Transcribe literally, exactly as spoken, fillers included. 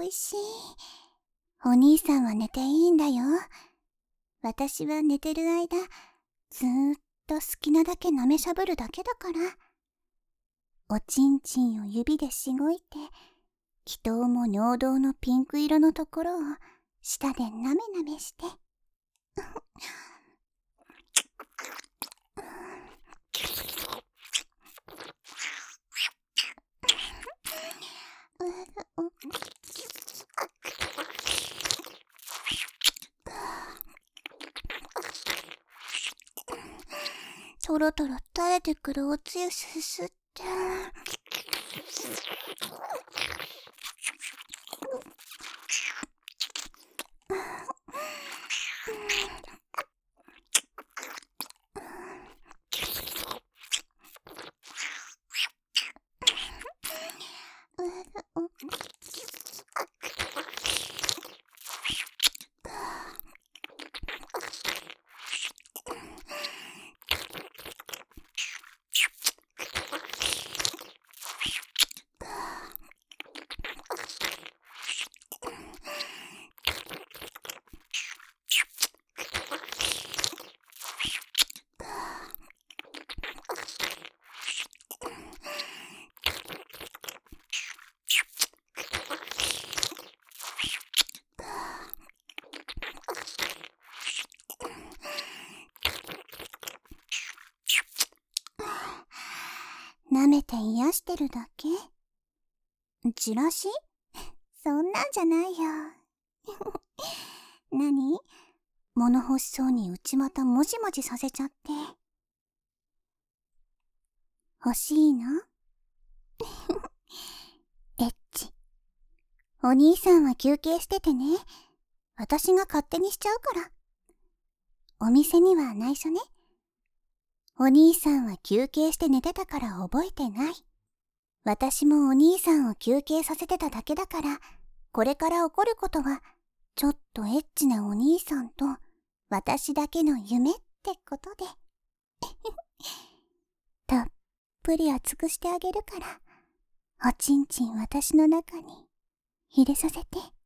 いしい。お兄さんは寝ていいんだよ。私は寝てる間、ずーっと好きなだけ舐めしゃぶるだけだから。おちんちんを指でしごいて、気筒も尿道のピンク色のところを舌でなめなめして。とろとろ垂れてくるおつゆすすって。舐めて癒してるだけ？チラシ？そんなんじゃないよ。何？物欲しそうに内股もじもじさせちゃって。欲しいの？エッチ。お兄さんは休憩しててね。私が勝手にしちゃうから。お店には内緒ね。お兄さんは休憩して寝てたから覚えてない。私もお兄さんを休憩させてただけだから、これから起こることは、ちょっとエッチなお兄さんと私だけの夢ってことで。たっぷり熱くしてあげるから、おちんちん私の中に入れさせて。